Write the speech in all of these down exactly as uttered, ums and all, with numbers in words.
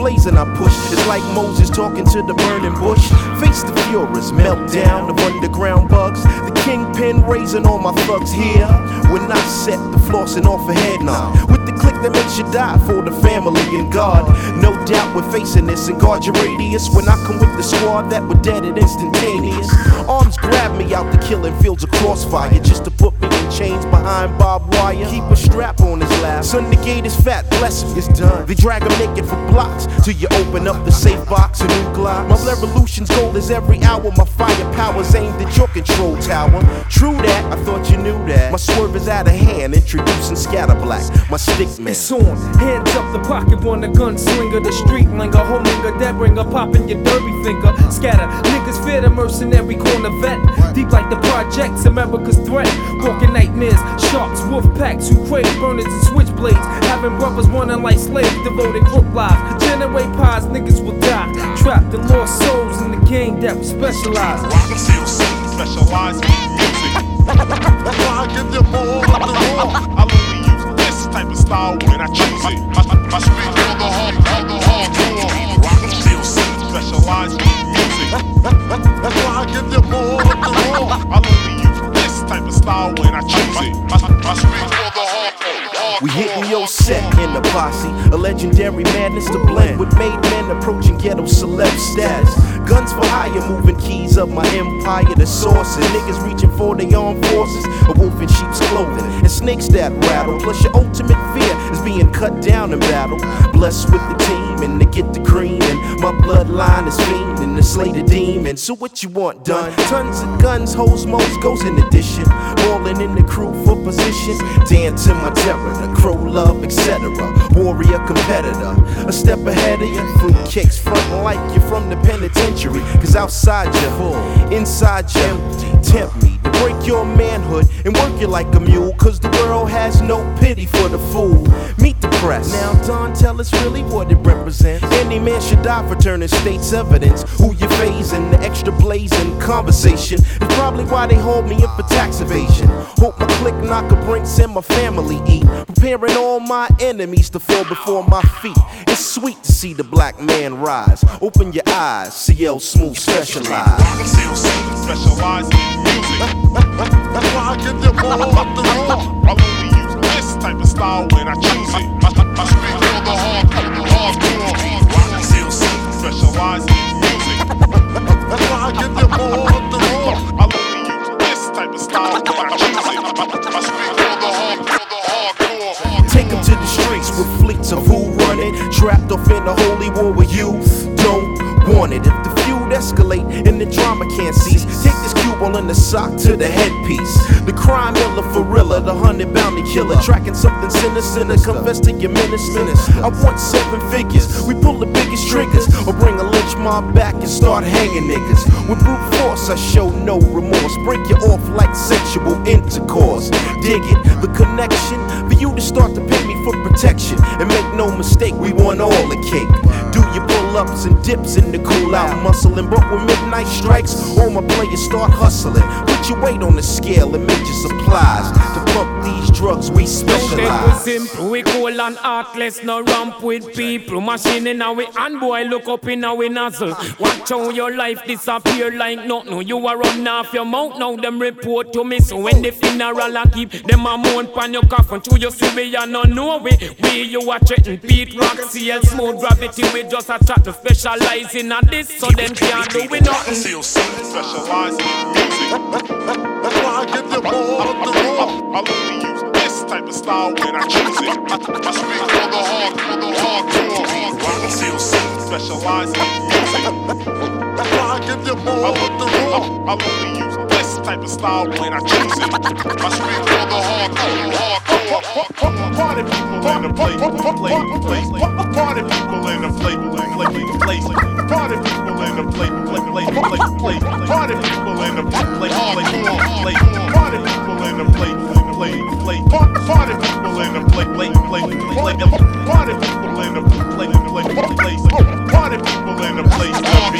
blazing I push. It's like Moses talking to the burning bush. Face the furious meltdown of underground bugs. The kingpin raising all my thugs here. When I set the flossing off a head nod. With the click that makes you die for the family and God. No doubt we're facing this and guard your radius. When I come with the squad that were dead at instantaneous. Arms grab me out the killing fields of crossfire. Just to put me in chains behind barbed wire. Keep a strap on his lap. Son, the gate is fat, bless him, it's done. They drag him naked for blocks till you open up the safe box, a new Glock. My revolution's goal is every hour. My firepower's aimed at your control tower. True that, I thought you knew that. My swerve is out of hand, introducing Scatterblack, my stick man. It's on, hands up the pocket, one the gunslinger, the street linger, home nigga, that ringer, popping your derby finger. Scatter, niggas fear the mercenary corner vet. Deep like the projects, America's threat. Walking nightmares, sharks, wolf packs who crave burners and switchblades. Having brothers running like slaves, devoted crook lives. Generate pies, niggas will die. Trapped in lost souls in the game that we specialize. Rocket Seal specialize in music. That's why I give them more of the raw. I only use this type of style when I choose it. I, I speak for the hard, all the hardcore. Rocket Seal specialize in music. That's why I give them more of the raw. I only use this type of style when I choose it. I, I speak for the hardcore. We hitting your set in the posse. A legendary madness to blend with made men approaching ghetto celeb status. Guns for hire, moving keys of my empire. The sources, niggas reaching for their armed forces. A wolf in sheep's clothing and snakes that rattle. Plus your ultimate fear is being cut down in battle. Blessed with the team and to get the cream. And my bloodline is fiending to slay the demon. So what you want done? Tons of guns, hoes, most goes in addition. Balling in the crew for position. Dan to my terror, the crow love, et cetera. Warrior competitor, a step ahead of you. Fruit kicks front like you're from the penitentiary. Cause outside you're full, inside you're empty. Tempt me to break your manhood and work you like a mule. Cause the world has no pity for the fool. Meet the press. Now Don, tell us really what it represents. Any man should die for turning state's evidence. Who you phasing, the extra blazing conversation is probably why they hold me up for tax evasion. Hope my click knock a brinks and my family eat. Preparing all my enemies to fall before my feet. It's sweet to see the black man rise. Open your eyes, C L Smooth specialized. Rocket Seal specialize in music. That's why I give them all of the raw. I only use this type of style when I choose it. I, I, I speak for the hardcore. hardcore. Rocket Seal specialize in music. That's why I give them all of the raw. I only use this type of style when I choose it. I, I speak for the hardcore. Take them to the streets with fleets of who run it. Trapped off in a holy war where you don't want it. If the feud escalate and the drama can't cease, take this cue ball in the sock to the headpiece. The crime miller for real, the hundred bounty killer. Tracking something sinister, confess to your minister. I want seven figures, we pull the biggest triggers. Or bring a lynch mob back and start hanging niggas. With brute force I show no remorse. Break you off like sexual intercourse. Dig it, the connection for you to start to pay me for protection. And make no mistake, we want all the cake. Do your pull-ups and dips in the cool out muscling. But when midnight strikes, all my players start hustling. Put your weight on the scale and major supplies. To pump these drugs, we specialize. We simple, we cool and heartless, no ramp with people. Machine in our hand, boy, look up in our nozzle. Watch how your life disappear like nothing. You are run off your mouth, now them report to me. So when the funeral I keep, them a moan pan your coffin. To you see we are not know we. We you are threatened, Pete Rock, C L Smooth Gravity. We just a chat to specialize in a this. So them can't do we nothing. Seal specialize in music. That's why I give them all of the raw. I only use this type of style when I choose it. I, I speak for the hard, for the hardcore. Rocket Seal specialize in music. That's why I give them all of the raw. I only use this type of style when I choose it. I speak for the hardcore, hardcore. Party people in the place, play, place. Party people in the place, play, play, place. Party people in the place, play, play, play, place. Party people in the place, play, play, play. Party people in the place, play, play. Party people in the place, play, play, play. Party people in the place, play, place. Party people in the place,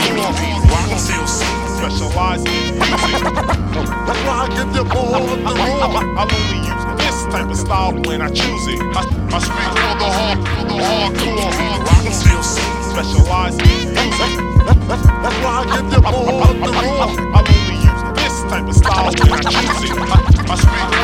Rocket Seal specialize in music. That's why I give them all of the raw. I only use this type of style when I choose it. I, I speak for the hard, for the hardcore. Rocket Seal specialize in music. That's why I give you more of the raw. I only use this type of style when I choose it. I, I speak